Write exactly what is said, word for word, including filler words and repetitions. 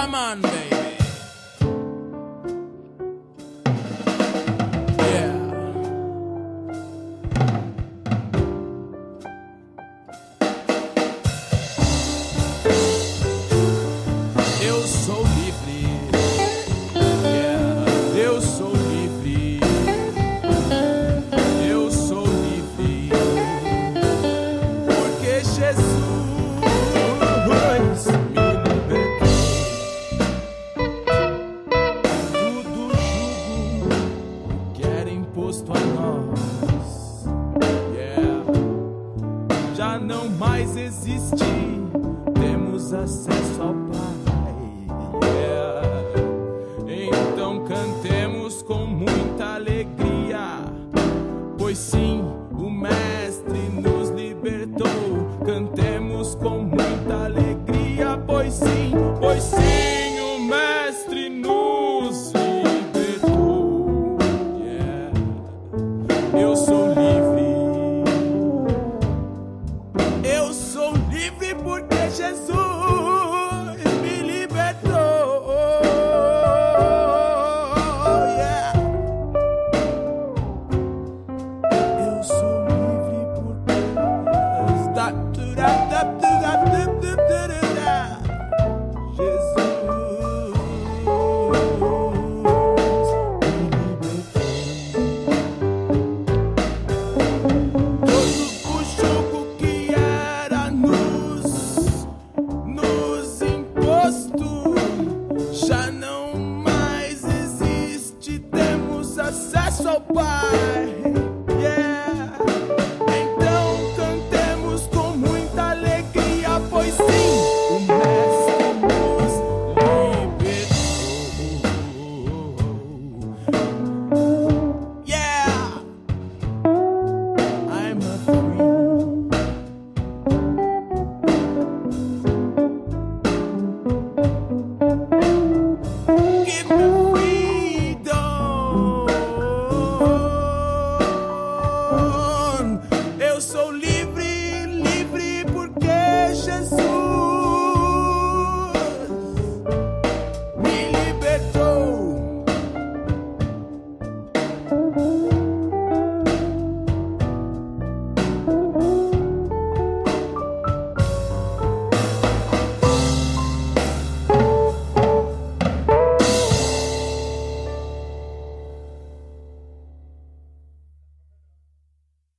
Come on, baby. Yeah. Eu sou livre. Yeah. Eu sou livre. Eu sou livre. Porque Jesus imposto a nós, yeah. Já não mais existe, temos acesso ao Pai, yeah. Então cantemos com muita alegria, pois sim, o Mestre nos libertou. Cantemos com muita alegria, pois sim, pois sim, o Mestre nos libertou. Eu sou livre. Eu sou livre porque Jesus me libertou. Yeah. Eu sou livre porque acesso ao Pai, yeah. Então cantemos com muita alegria, pois sim, o Mestre nos libertou. Yeah, I'm a free. Give me freedom. Eu sou livre.